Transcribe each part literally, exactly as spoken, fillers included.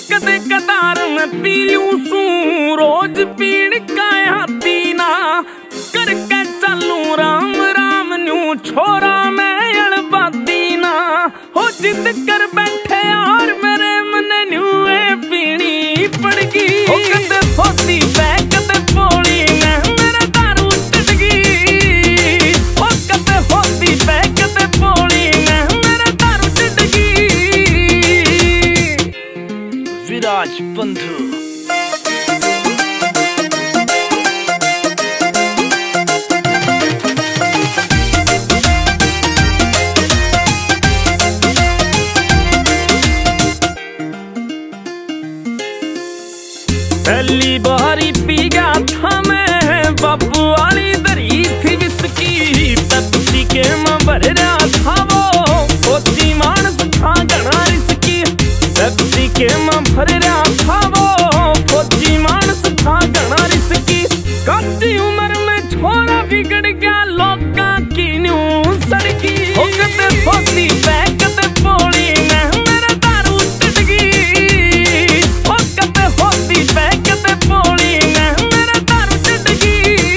कदे कदार में पी लूं सू रोज पीड़ का हाथी ना करके चलू राम राम न्यू छोरा मैं अड़बादी ना हो जिद कर बैठे यार मेरे मन न्यू पीनी पड़गी हो कदे होती पै कदे पोली मैं मेरा दारू चढ़गी हो कदे होती पै कदे पोली मैं मेरा दारू चढ़गी। विराज बंधु पहली बारी पी गया था मैं बापू वाली दरी थी विस्की पेप्सी के मैं भर रहा था वो फौजी मानस था घना रिस्की पेप्सी के मैं भर रहा था वो फौजी मानस था घना रिस्की कच्ची उम्र में छोरा बिगड़ गया लोका की न्यू सड़की हो कदे फौजी पै कदे पोली मैं मेरा दारू चढ़गी हो कदे होती पै कदे पोली मैं मेरा दारू चढ़गी।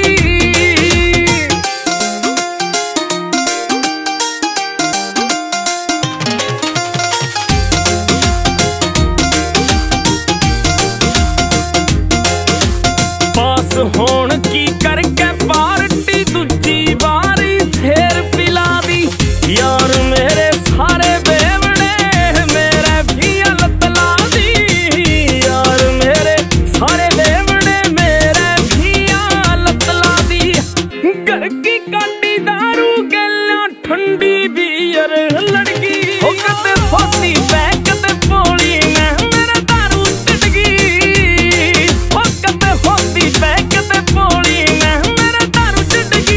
पास होने की करके पार्टी दूजी बारी फिर पिला दी यार मेरे सारे बेवड़े मेरे भी हालत ला दी यार मेरे सारे बेवड़े मेरे भी हालत ला दी घर की काटी दारू गलियां ठंडी बियर लड़की हो कदे होती पै कदे पोली मैं मेरा दारू चढ़गी हो कदे होती पै कदे पोली मैं मेरा दारू चढ़गी।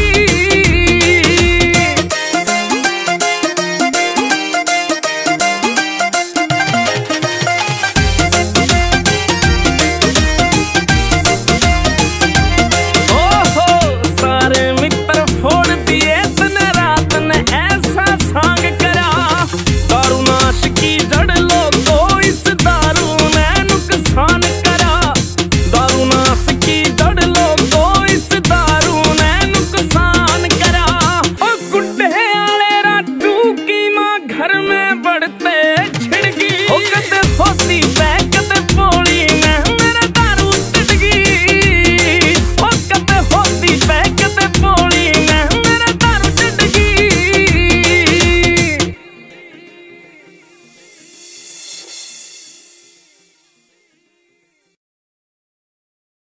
ओहो सारे मित्र फोड़ दिए तने रात ने ऐसा सांग करा दारू नाश की जड़ लो तो इस दारू ने नुकसान करा दारू नाश की जड़ लो तो इस दारू ने नुकसान करा और गुड्डे आले राजू की माँ घर में बढ़ते